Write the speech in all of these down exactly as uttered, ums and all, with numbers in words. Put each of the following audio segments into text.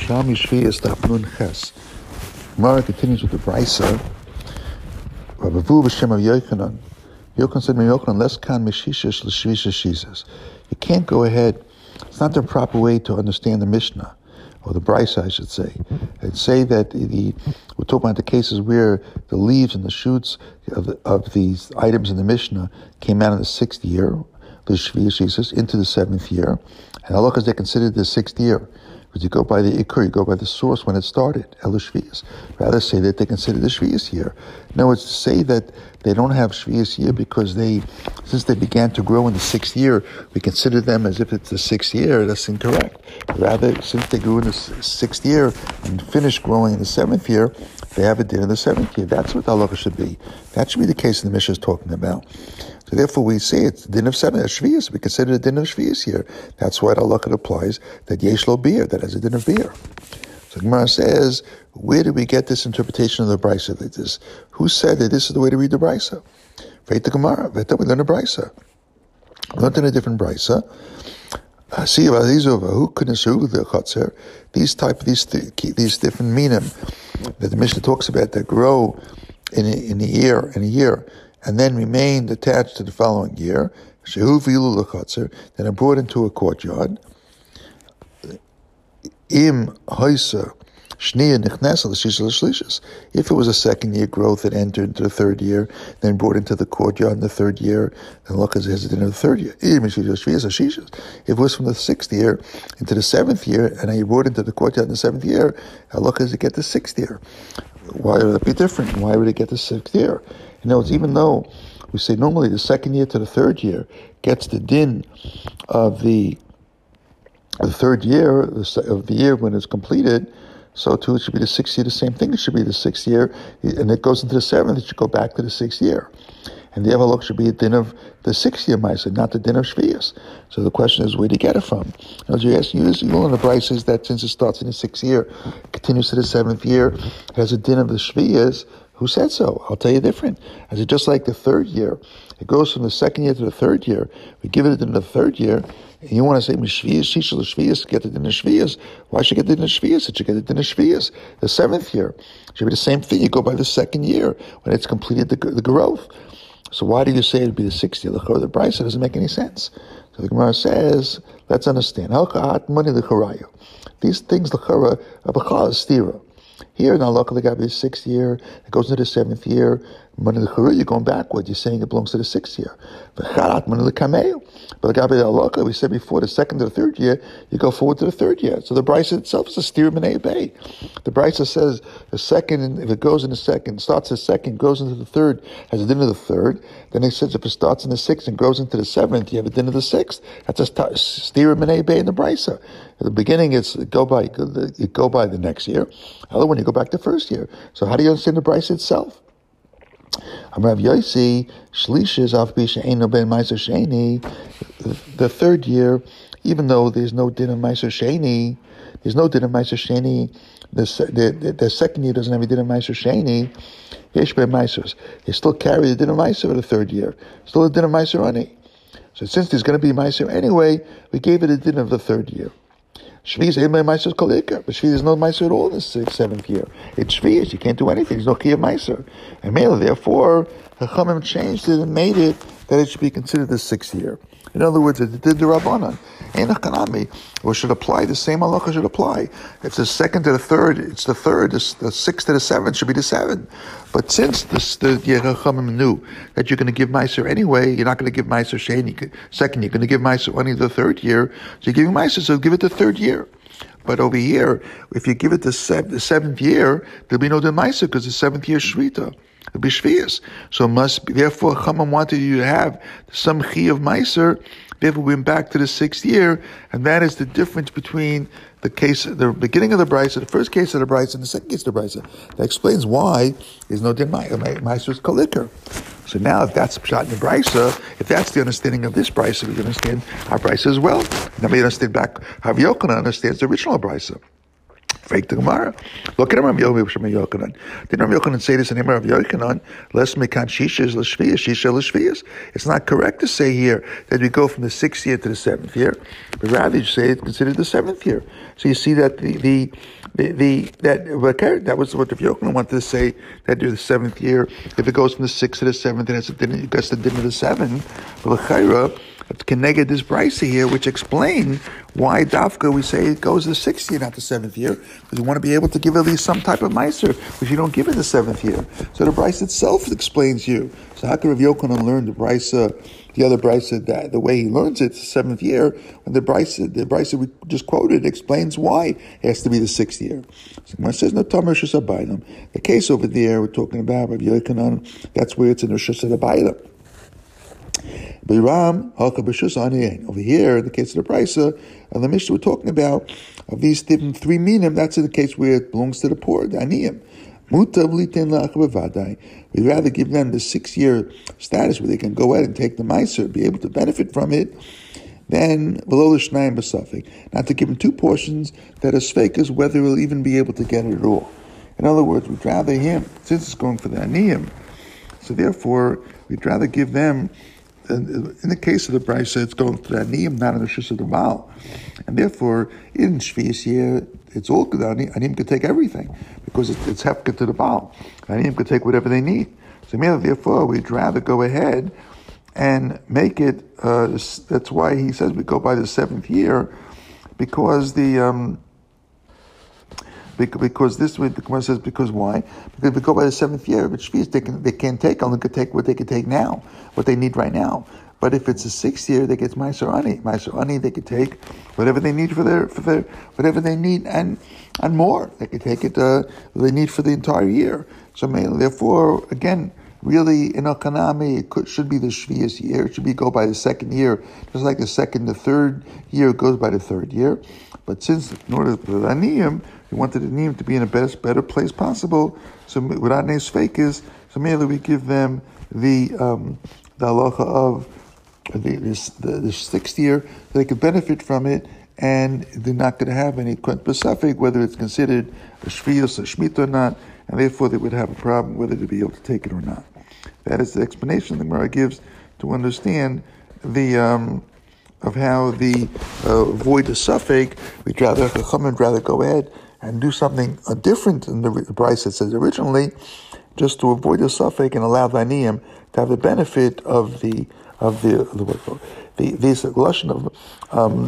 Yerushalmi Shviyas Daf Nun Ches. Gemara continues with the Brisa. Rabavu b'Shem of Yochanan. Yochanan said, "Yochanan less kan mishishes l'shvisha shizas." You can't go ahead. It's not the proper way to understand the Mishnah or the Brisa, I should say. I'd say that the we're talking about the cases where the leaves and the shoots of the, of these items in the Mishnah came out in the sixth year, the shviyas shizas, into the seventh year, and halachas they considered the sixth year. Because you go by the ikkur, you go by the source when it started, Elu Shviyas. Rather say that they consider the Shviyas year. No, it's to say that they don't have Shviyas year because they, since they began to grow in the sixth year, we consider them as if it's the sixth year. That's incorrect. Rather, since they grew in the sixth year and finished growing in the seventh year, they have a din in the seventh year. That's what the halacha should be. That should be the case the Mishnah is talking about. So therefore we say it's din of seven, a shviyas. We consider a din of shviyas here. That's why the halacha applies that yesh lo beer, that has a din of beer. So Gemara says, where did we get this interpretation of the brisa? That this, who said that this is the way to read the brisa? Right the Gemara. We learn a brisa. We learned in a different brisa. See about these over who couldn't serve the chotzer. These type these these different meaning that the Mishnah talks about that grow in a, in a year in a year. And then remained attached to the following year. Shehu vilu l'chotzer, then are brought into a courtyard. Im hoisa shniya nichnesa l'shisha l'shlishas. If it was a second year growth that entered into the third year, then brought into the courtyard in the third year, then look as it has it in the third year. Im shviyas. If it was from the sixth year into the seventh year, and then you brought into the courtyard in the seventh year, look as it get the sixth year. Why would it be different? Why would it get the sixth year? You know, it's even though we say normally the second year to the third year gets the din of the the third year of the year when it's completed, so too it should be the sixth year. The same thing. It should be the sixth year, and it goes into the seventh. It should go back to the sixth year, and the Avalok should be a din of the sixth year Ma'aser, not the din of Shviyas. So the question is, where do you get it from? As you ask, you know, the price is that since it starts in the sixth year, continues to the seventh year, it has a din of the Shviyas. Who said so? I'll tell you different. As it just like the third year, it goes from the second year to the third year. We give it in the third year, and you want to say Mishviyas, Shishal Shviyas, get it in the Shviyas. Why should you get it in the Shviyas? It should get it in the Shviyas. The seventh year it should be the same thing. You go by the second year when it's completed the, the growth. So why do you say it'd be the sixth year? The Brisa doesn't make any sense. So the Gemara says, let's understand. These things the Chara are b'chal stira. Here, now, look, the guy is sixth year, it goes into the seventh year. Money the Chara, you're going backward. You're saying it belongs to the sixth year. But the Kameo. But the guy the Alaka, we said before, the second to the third year, you go forward to the third year. So the Brisa itself is a steer Minei Bay. The Brisa says the second, if it goes in the second, starts the second, goes into the third, has a din of the third. Then it says if it starts in the sixth and goes into the seventh, you have a din of the sixth. That's a steer Minei Bay in the Brisa. At the beginning, it's go by, you go by the next year. Other one, you go back to first year. So how do you understand the Brisa itself? Rav Yossi, Shlishis Av Bisha Eino Ben Meiser Sheni. The third year, even though there's no din of Meiser Sheni, there's no din of Meiser Sheni. The, the, the second year doesn't have a din of Meiser Sheni. Yesh Ben Meisers. They still carry the din of Meiser for the third year. Still a din of Meiser Ani. So since there's going to be Meiser anyway, we gave it a din of the third year. Shviyas ain't my Meiser Kalikar, but Shviyas is no Meiser at all in the sixth, seventh year. It's Shviyas, you can't do anything. There's no Kiyah Meiser. And Mela, therefore, the Chachamim changed it and made it that it should be considered the sixth year. In other words, it did the Rabbanan. And the Chanami, or should apply, the same halacha should apply. If the second to the third, it's the third, the, the sixth to the seventh should be the seventh. But since this, the Chachamim knew that you're going to give Meiser anyway, you're not going to give Meiser Sheni second, you're going to give Meiser only the third year, so you're giving Meiser, so give it the third year. But over here, if you give it the, sev- the seventh year, there'll be no din Meiser because the seventh year is Shrita. It'll be Shviyas. So it must be, therefore, Chachamim wanted you to have some Chi of Meiser. Therefore, we went back to the sixth year, and that is the difference between the case, the beginning of the Brisa, the first case of the Brisa, and the second case of the Brisa. That explains why there's no din Meiser's Kalikar. So now, if that's shot in the Brisa, if that's the understanding of this Brisa, we understand our Brisa as well. Now we understand back how Yochanan understands the original Brisa. Fake the Gemara. Look at him, Rav Yochanan. Didn't Rav Yochanan say this in the Rav Yochanan? Less mekan shishas l'shviyas, shisha l'shviyas. It's not correct to say here that we go from the sixth year to the seventh year, but rather you say it's considered the seventh year. So you see that the the the, the that that was what Rav Yochanan wanted to say, that you're the seventh year. If it goes from the sixth to the seventh, then it's the that's the din of the seventh. But l'chayra, can negate this brisa here, which explain why dafka we say it goes the sixth year, not the seventh year, because we want to be able to give at least some type of meiser, which you don't give it the seventh year. So the brisa itself explains you. So how could Rav Yochanan learn the brisa, the other brisa, that the way he learns it, the seventh year, when the brisa, the brisa we just quoted explains why it has to be the sixth year. So when it says no tamer rishus habayim, the case over there we're talking about Rav Yochanan, that's where it's in rishus habayim. Biram halka b'shus aniyin. Over here, in the case of the brisa, of the Mishnah we're talking about, of these different three minim, that's in the case where it belongs to the poor, the aniyim. Mutav litin la'acha b'vadai. We'd rather give them the six-year status where they can go ahead and take the meiser, be able to benefit from it, than below the shnayim b'safek. Not to give them two portions that are sfeikas, whether we'll even be able to get it at all. In other words, we'd rather him, since it's going for the aniyim, so therefore, we'd rather give them. In the case of the brisa, it's going to the aniyim, not in the shus of the baal, and therefore in shvius here, it's all good. Aniyim could take everything because it's, it's hefka to the baal. Aniyim could take whatever they need. So therefore, we'd rather go ahead and make it. Uh, that's why he says we go by the seventh year, because the. Um, Because this way, the Gemara says, because why? Because we go by the seventh year, but shvius they can they can't take, only could take what they could take now, what they need right now. But if it's the sixth year, they get meiser ani. Meiser ani, they could take whatever they need for their for their whatever they need and and more. They could take it uh, they need for the entire year. So therefore, again, really in a kanami, it could, should be the shvius year. It should be go by the second year, just like the second, the third year goes by the third year. But since in order for the aniyim, we wanted the aniyim to be in the best, better place possible. So without any feikas, so mainly we give them the um, the halacha of the, this, the, the sixth year, so they could benefit from it, and they're not going to have any specific whether it's considered a shvius or shmita or not, and therefore they would have a problem whether to be able to take it or not. That is the explanation the Gemara gives to understand the. Um, of how the uh, avoid the suffix, we'd rather Chachamim rather go ahead and do something uh, different than the, the brisa says originally, just to avoid the suffix and allow the aniyim to have the benefit of the of the the the this lashon of um,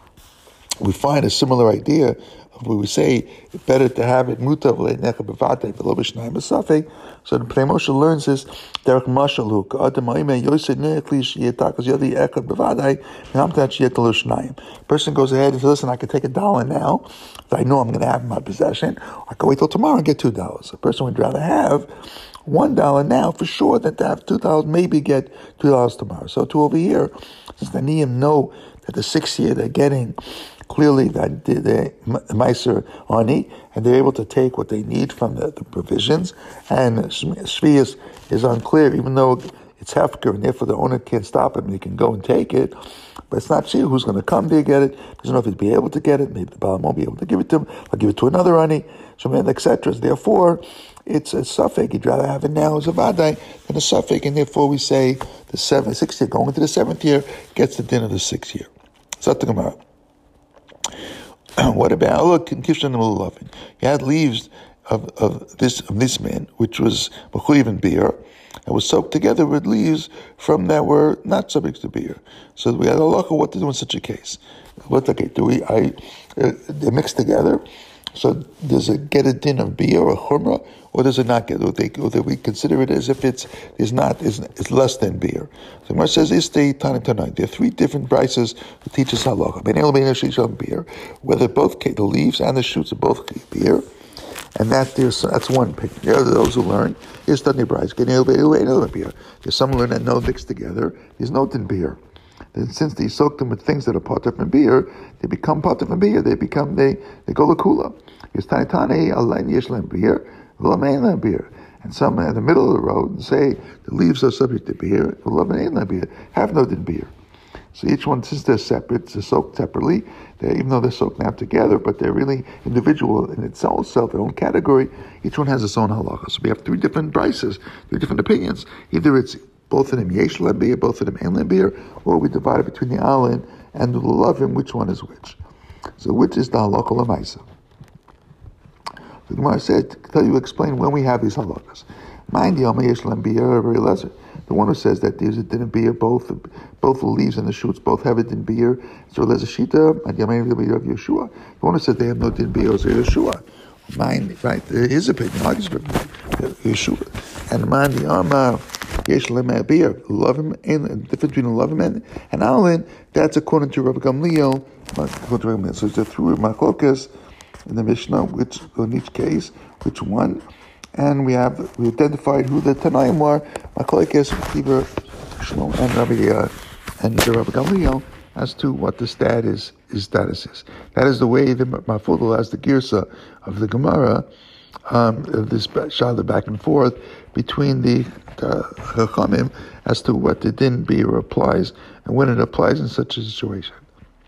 we find a similar idea of where we say it's better to have it mutav le'necha b'vatei v'lo b'shnayim b'safek. So the Pnei Moshe learns this derech mashal hu ka'adam ha'imei yosei nechli sheyeta because yodi echad b'vatei v'hamtat sheyeta lo shnayim. Person goes ahead and says, listen, I can take a dollar now that I know I'm going to have in my possession. I can wait till tomorrow and get two dollars. A person would rather have one dollar now for sure than to have two dollars, maybe get two dollars tomorrow. So to over here, since the Niyim know that the sixth year they're getting clearly that the, the Meiser Ani, and they're able to take what they need from the, the provisions, and Shvius is unclear, even though it's Hefker, and therefore the owner can't stop him, he can go and take it, but it's not sure who's going to come there get it, doesn't know if he'd be able to get it, maybe the Baal won't be able to give it to him, I'll give it to another Ani, et cetera. Therefore, it's a suffix. You'd rather have it now as a vadai than a suffix, and therefore we say the seventh, sixth year, going into the seventh year, gets the din of the sixth year. So that's the Gemara. What about look in Kishon and Lovin? You had leaves of, of this of this man, which was mechuyev in beer, and was soaked together with leaves from that were not subject to beer. So we had a look at what to do in such a case. What okay? Do we? I uh, they're mixed together. So does it get a din of beer or chumrah, or does it not get? Or, they, or do we consider it as if it's is not is it's less than beer? So Gemara says is the Tana tonight. There are three different prices to teach us halacha. Beer, whether both the leaves and the shoots are both beer, and that there's that's one opinion. There are those who learn is Tani Bryce getting another beer. There's some who learn that no mixed together. There's no din beer. And since they soak them with things that are part of beer, they become part of beer. They become they they go lakula. It's tani tani alain yeshlam beer, v'lamein beer. And some in the middle of the road and say the leaves are subject to beer, v'lamein beer have no din beer. So each one, since they're separate, they're soaked separately, they're, even though they're soaked now together, but they're really individual in itself, their own category, each one has its own halacha. So we have three different prices, three different opinions. Either it's both of them yesh lambir, both of them ein lambir, or we divide it between the alin and the lulavim, which one is which. So which is the halacha l'maisa? The Gemara said, to tell you, explain when we have these halachas. Mind the yesh lambir, very lesser. The one who says that there's a din beer, both both the leaves and the shoots both have a din beer, so there's a shita, and Yamein of Yeshua. The one who says they have no din beer is Yeshua. Mine, right? His opinion, argues with Yeshua. And mind the Amma, Yesh Lema beer, love him, and the difference between love him and, and Alin, that's according to Rabbi Gamliel. So it's a through Machlokas in the Mishnah, which in each case, which one. And we have we identified who the Tanaim were, Machlokes, Kiva, Shlomo, and Rabbi uh, and Rabbi Gamliel, as to what the status his status is. That is the way the Mafudal has the Girsa of the Gemara, um, of this shada back and forth between the Chachamim as to what the din beer applies and when it applies in such a situation.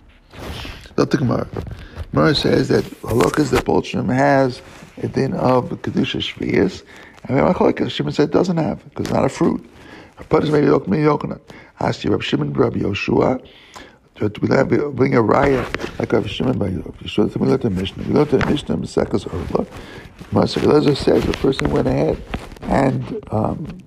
Not the Gemara. Gemara says that halakas that Bolshim has a din of kedusha shvius, and Machlokes Shimon said it doesn't have because it's not a fruit. But it's made of coconut. Ask you, Rabbi Shimon, Rabbi Yoshua. We bring a raya like Rabbi Shimon by Yoshua. We learn the Mishnah. We learn the Mishnah. Masekas Orla. Masekas says the person went ahead and um,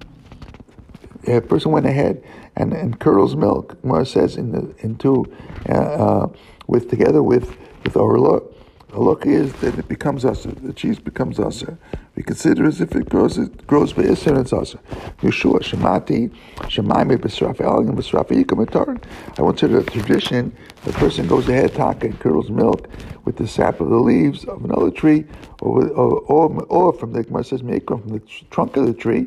a person went ahead and, and curdles milk. Gemara says in the into uh, uh, with together with with Orla. Halakha is that it becomes asa. The cheese becomes asa. We consider as if it grows, it grows by asa and it's asa. Yeshua, Shemati, Shemaime, Besrafi, Alim, Besrafi, Yikam, I went to the tradition, the person goes ahead, taka, and curdles milk with the sap of the leaves of another tree, or or, or, or from the Gemara says, make from the trunk of the tree.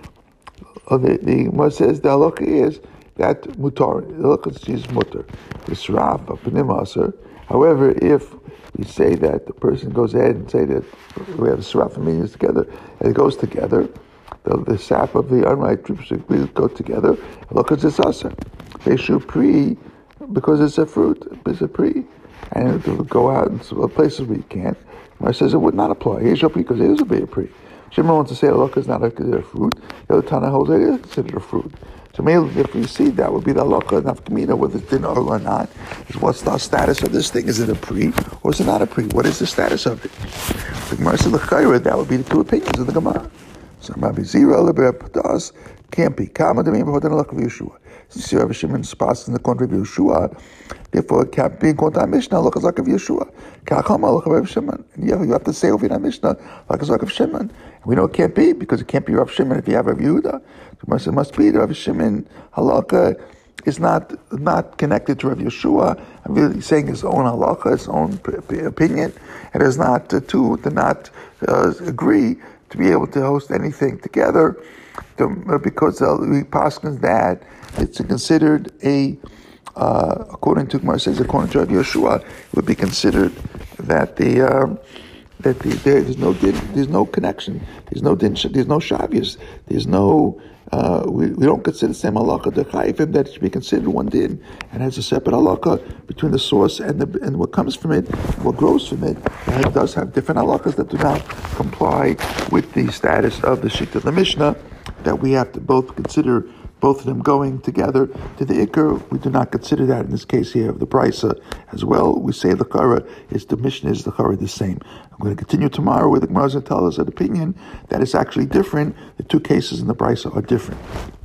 Or the the Gemara says the halakha is that mutar. The halakha is mutar. Besraf, Panim Aser. However, if we say that the person goes ahead and say that we have serafim meanings together, and it goes together, the, the sap of the unripe tree should go together. Look, it's a asa. They should pre because it's a fruit. It's a pre, and it will go out in places where you can't. Mar says it would not apply. Here's your pre because it is a be a pre. Shimon wants to say look, it's not considered a fruit. The other Tana holds it is considered a fruit. So maybe if we see that would be the halacha nafkamina, whether it's din or not, is what's the status of this thing? Is it a pre or is it not a pre? What is the status of it? The Gemara says l'chayra, that would be the two opinions of the Gemara. So Rabbi Zira lebepadas can't be kama demim b'hodan halakha of Yeshua. Since you have Shimon spots in the country of Yeshua, therefore it can't be in kontra Mishnah halakha of Yeshua. Kachama halakha of Shimon. And you have, you have to say over in Mishnah halakha of Shimon. And we know it can't be because it can't be Rav Shimon if you have Rav Yehuda. It must be the Rav Shimon halakha is not not connected to Rav Yeshua. I'm really saying his own halakha, his own opinion, and is not uh, to to not uh, agree to be able to host anything together, to, because uh, we paskins that it's considered a uh, according to Gemara says according to Rav Yeshua, it would be considered that the um, that the, there, there's no there's no connection, there's no there's no shavius, there's no uh, we, we don't consider the same halakha the chayivim that it should be considered one din and has a separate halakha between the source and the and what comes from it, what grows from it. And it does have different halakhas that do not comply with the status of the shita of the Mishnah, that we have to both consider both of them going together to the Iker. We do not consider that in this case here of the Brisa as well. We say the Chara is the Mishnah is the Chara the same. I'm going to continue tomorrow with the Gemara and tell us an opinion that is actually different. The two cases in the Brisa are different.